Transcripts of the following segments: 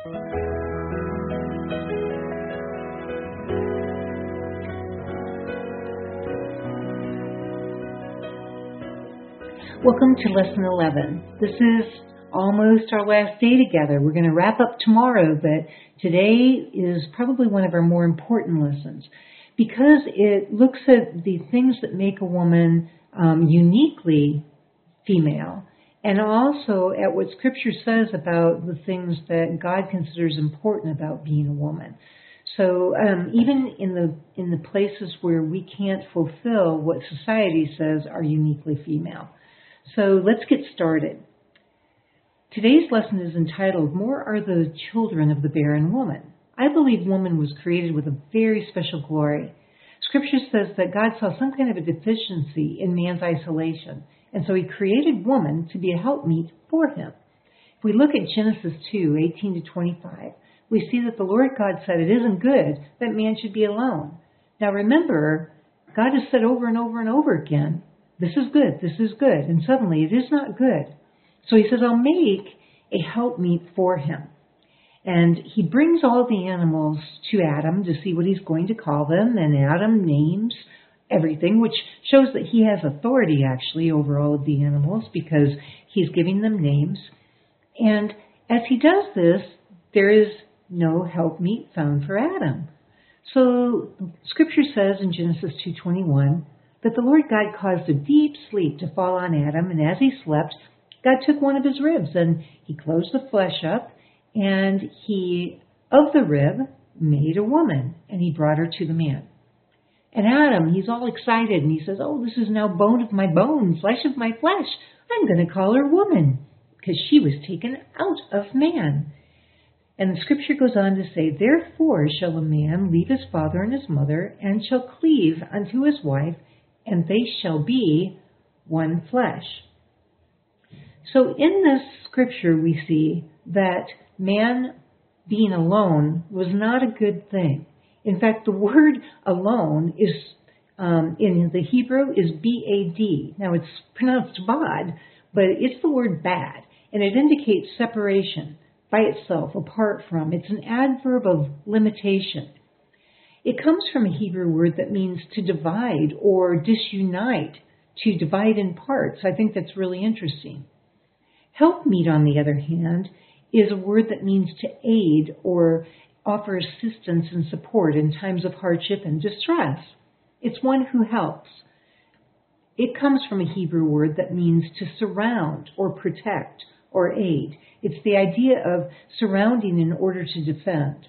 Welcome to Lesson 11. This is almost our last day together. We're going to wrap up tomorrow, but today is probably one of our more important lessons because it looks at the things that make a woman uniquely female, and also at what Scripture says about the things that God considers important about being a woman. So even in the places where we can't fulfill what society says are uniquely female. So let's get started. Today's lesson is entitled, More Are the Children of the Barren Woman. I believe woman was created with a very special glory. Scripture says that God saw some kind of a deficiency in man's isolation, and so he created woman to be a helpmeet for him. If we look at Genesis 2:18 to 25, we see that the Lord God said it isn't good that man should be alone. Now remember, God has said over and over and over again, this is good, and suddenly it is not good. So he says, I'll make a helpmeet for him. And he brings all the animals to Adam to see what he's going to call them, and Adam names everything, which shows that he has authority actually over all of the animals because he's giving them names. And as he does this, there is no helpmeet found for Adam. So Scripture says in Genesis 2:21, that the Lord God caused a deep sleep to fall on Adam, and as he slept, God took one of his ribs, and he closed the flesh up, and he, of the rib, made a woman, and he brought her to the man. And Adam, he's all excited, and he says, oh, this is now bone of my bone, flesh of my flesh. I'm going to call her woman, because she was taken out of man. And the Scripture goes on to say, therefore shall a man leave his father and his mother, and shall cleave unto his wife, and they shall be one flesh. So in this scripture we see that man being alone was not a good thing. In fact, the word alone is in the Hebrew is B-A-D. Now it's pronounced bad, but it's the word bad, and it indicates separation by itself, apart from. It's an adverb of limitation. It comes from a Hebrew word that means to divide or disunite, to divide in parts. I think that's really interesting. Helpmeet, on the other hand, is a word that means to aid or offer assistance and support in times of hardship and distress. It's one who helps. It comes from a Hebrew word that means to surround or protect or aid. It's the idea of surrounding in order to defend.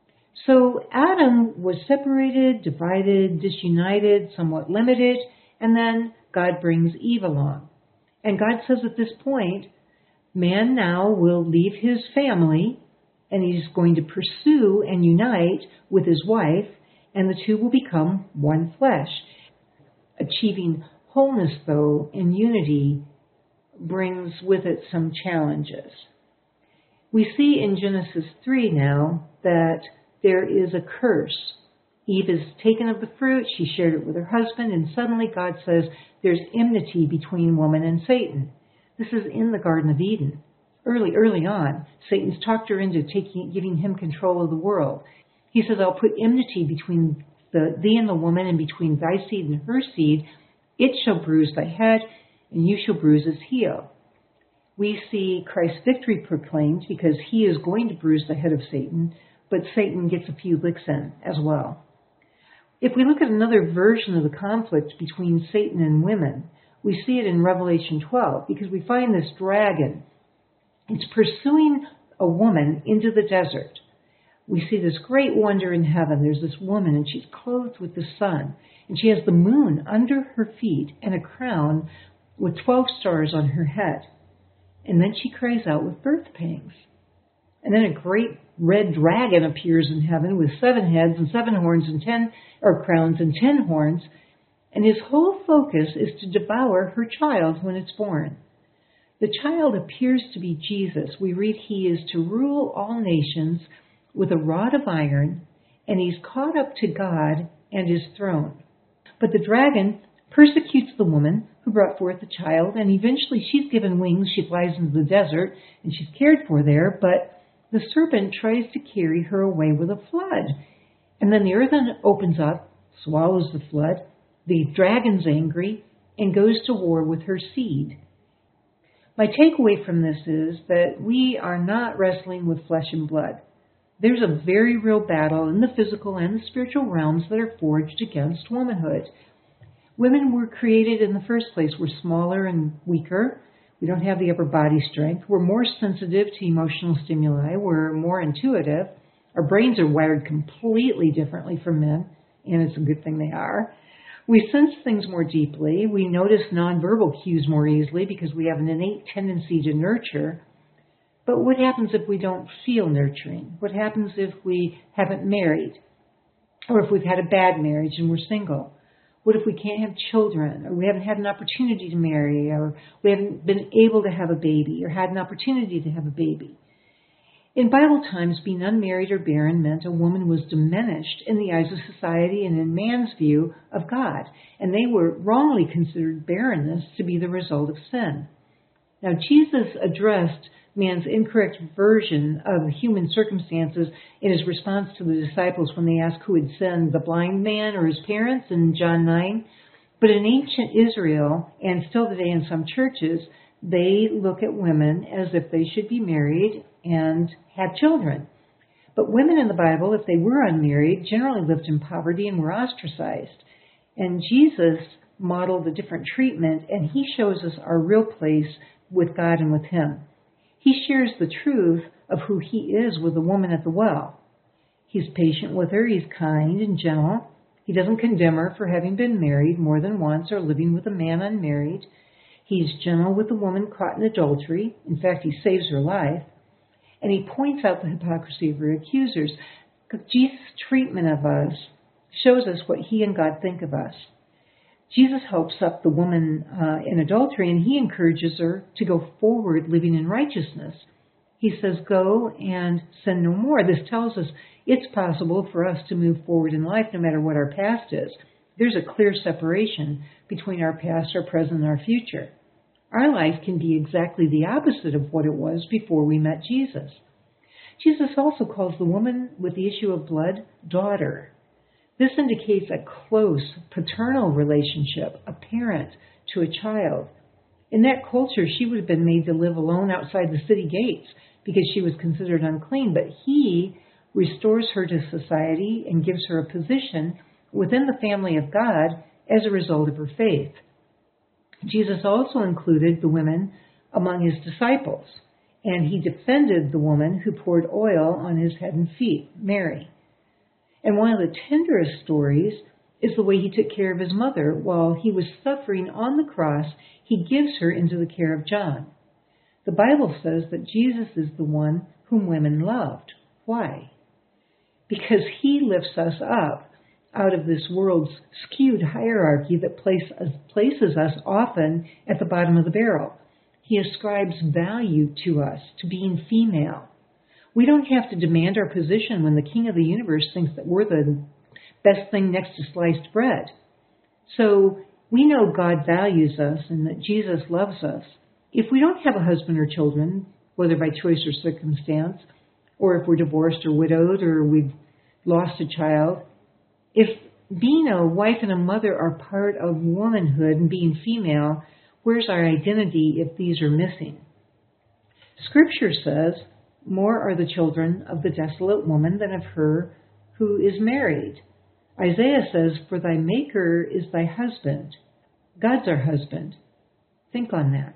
So Adam was separated, divided, disunited, somewhat limited, and then God brings Eve along. And God says at this point, man now will leave his family, and he's going to pursue and unite with his wife, and the two will become one flesh. Achieving wholeness, though, and unity brings with it some challenges. We see in Genesis 3 now that there is a curse. Eve is taken of the fruit, she shared it with her husband, and suddenly God says there's enmity between woman and Satan. This is in the Garden of Eden. Early on, Satan's talked her into giving him control of the world. He says, I'll put enmity between thee and the woman, and between thy seed and her seed. It shall bruise thy head, and you shall bruise his heel. We see Christ's victory proclaimed because he is going to bruise the head of Satan, but Satan gets a few licks in as well. If we look at another version of the conflict between Satan and women, we see it in Revelation 12, because we find this dragon. It's pursuing a woman into the desert. We see this great wonder in heaven. There's this woman, and she's clothed with the sun, and she has the moon under her feet and a crown with 12 stars on her head. And then she cries out with birth pangs. And then a great red dragon appears in heaven with 7 heads and 7 horns and 10 crowns and 10 horns. And his whole focus is to devour her child when it's born. The child appears to be Jesus. We read he is to rule all nations with a rod of iron, and he's caught up to God and his throne. But the dragon persecutes the woman who brought forth the child, and eventually she's given wings. She flies into the desert, and she's cared for there, but the serpent tries to carry her away with a flood. And then the earth opens up, swallows the flood. The dragon's angry and goes to war with her seed. My takeaway from this is that we are not wrestling with flesh and blood. There's a very real battle in the physical and the spiritual realms that are forged against womanhood. Women were created in the first place. We're smaller and weaker. We don't have the upper body strength. We're more sensitive to emotional stimuli. We're more intuitive. Our brains are wired completely differently from men, and it's a good thing they are. We sense things more deeply. We notice nonverbal cues more easily because we have an innate tendency to nurture. But what happens if we don't feel nurturing? What happens if we haven't married? Or if we've had a bad marriage and we're single? What if we can't have children? Or we haven't had an opportunity to marry? Or we haven't been able to have a baby or had an opportunity to have a baby? In Bible times, being unmarried or barren meant a woman was diminished in the eyes of society and in man's view of God, and they were wrongly considered barrenness to be the result of sin. Now, Jesus addressed man's incorrect version of human circumstances in his response to the disciples when they asked who had sinned, the blind man or his parents in John 9. But in ancient Israel, and still today in some churches, they look at women as if they should be married and have children. But women in the Bible, if they were unmarried, generally lived in poverty and were ostracized. And Jesus modeled a different treatment, and he shows us our real place with God and with him. He shares the truth of who he is with the woman at the well. He's patient with her, he's kind and gentle. He doesn't condemn her for having been married more than once or living with a man unmarried. He's gentle with the woman caught in adultery. In fact, he saves her life. And he points out the hypocrisy of her accusers. Jesus' treatment of us shows us what he and God think of us. Jesus helps up the woman in adultery, and he encourages her to go forward living in righteousness. He says, go and sin no more. This tells us it's possible for us to move forward in life no matter what our past is. There's a clear separation between our past, our present, and our future. Our life can be exactly the opposite of what it was before we met Jesus. Jesus also calls the woman with the issue of blood daughter. This indicates a close paternal relationship, a parent to a child. In that culture, she would have been made to live alone outside the city gates because she was considered unclean, but he restores her to society and gives her a position within the family of God as a result of her faith. Jesus also included the women among his disciples, and he defended the woman who poured oil on his head and feet, Mary. And one of the tenderest stories is the way he took care of his mother. While he was suffering on the cross, he gives her into the care of John. The Bible says that Jesus is the one whom women loved. Why? Because he lifts us up out of this world's skewed hierarchy that places us often at the bottom of the barrel. He ascribes value to us, to being female. We don't have to demand our position when the King of the universe thinks that we're the best thing next to sliced bread. So we know God values us and that Jesus loves us. If we don't have a husband or children, whether by choice or circumstance, or if we're divorced or widowed or we've lost a child, if being a wife and a mother are part of womanhood and being female, where's our identity if these are missing? Scripture says, more are the children of the desolate woman than of her who is married. Isaiah says, for thy maker is thy husband. God's our husband. Think on that.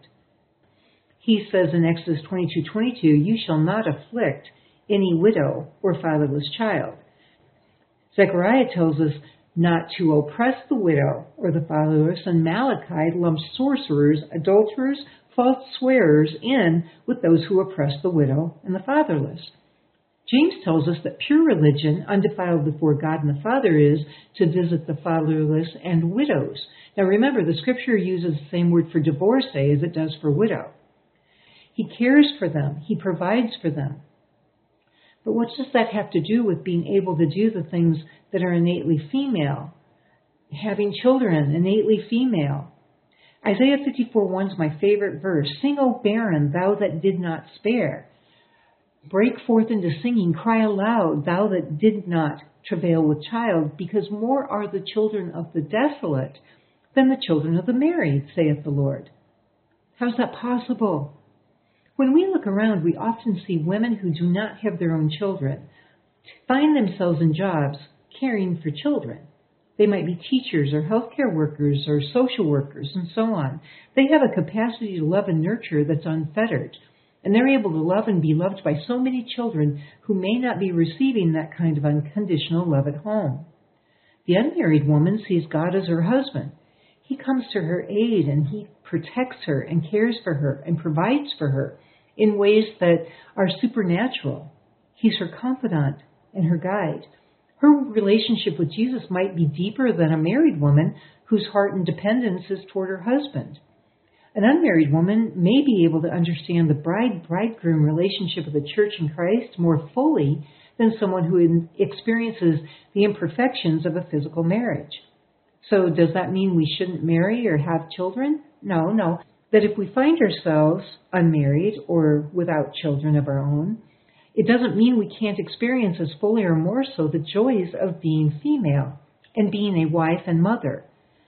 He says in Exodus 22:22, you shall not afflict any widow or fatherless child. Zechariah tells us not to oppress the widow or the fatherless, and Malachi lumps sorcerers, adulterers, false swearers in with those who oppress the widow and the fatherless. James tells us that pure religion, undefiled before God and the Father, is to visit the fatherless and widows. Now remember, the Scripture uses the same word for divorcee as it does for widow. He cares for them. He provides for them. But what does that have to do with being able to do the things that are innately female? Having children, innately female. Isaiah 54:1 is my favorite verse. Sing, O barren, thou that did not spare. Break forth into singing, cry aloud, thou that did not travail with child, because more are the children of the desolate than the children of the married, saith the Lord. How's that possible? When we look around, we often see women who do not have their own children find themselves in jobs caring for children. They might be teachers or healthcare workers or social workers and so on. They have a capacity to love and nurture that's unfettered. And they're able to love and be loved by so many children who may not be receiving that kind of unconditional love at home. The unmarried woman sees God as her husband. He comes to her aid and he protects her and cares for her and provides for her in ways that are supernatural. He's her confidant and her guide. Her relationship with Jesus might be deeper than a married woman whose heart and dependence is toward her husband. An unmarried woman may be able to understand the bride-bridegroom relationship of the church and Christ more fully than someone who experiences the imperfections of a physical marriage. So does that mean we shouldn't marry or have children? No. That if we find ourselves unmarried or without children of our own, it doesn't mean we can't experience as fully or more so the joys of being female and being a wife and mother.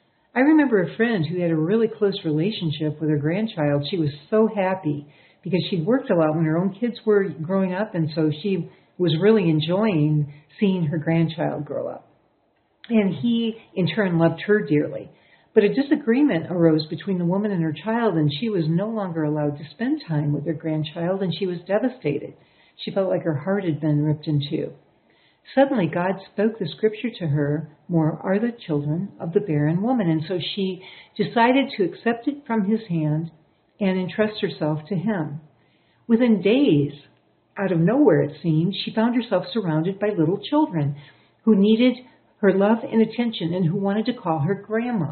I remember a friend who had a really close relationship with her grandchild. She was so happy because she'd worked a lot when her own kids were growing up, and so she was really enjoying seeing her grandchild grow up. And he, in turn, loved her dearly. But a disagreement arose between the woman and her child, and she was no longer allowed to spend time with her grandchild, and she was devastated. She felt like her heart had been ripped in two. Suddenly, God spoke the scripture to her, more are the children of the barren woman. And so she decided to accept it from his hand and entrust herself to him. Within days, out of nowhere it seemed, she found herself surrounded by little children who needed her love and attention and who wanted to call her grandma.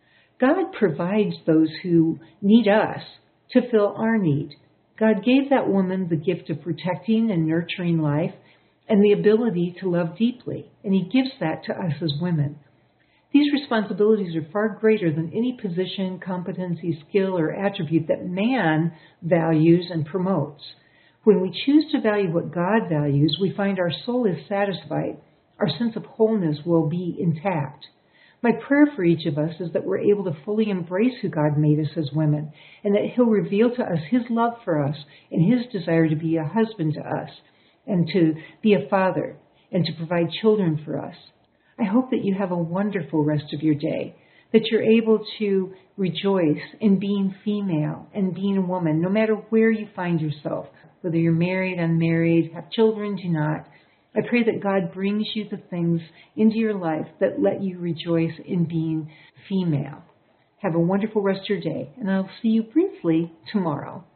God provides those who need us to fill our need. God gave that woman the gift of protecting and nurturing life and the ability to love deeply, and he gives that to us as women. These responsibilities are far greater than any position, competency, skill, or attribute that man values and promotes. When we choose to value what God values, we find our soul is satisfied, our sense of wholeness will be intact. My prayer for each of us is that we're able to fully embrace who God made us as women, and that he'll reveal to us his love for us and his desire to be a husband to us, and to be a father, and to provide children for us. I hope that you have a wonderful rest of your day, that you're able to rejoice in being female and being a woman, no matter where you find yourself, whether you're married, unmarried, have children, do not. I pray that God brings you the things into your life that let you rejoice in being female. Have a wonderful rest of your day, and I'll see you briefly tomorrow.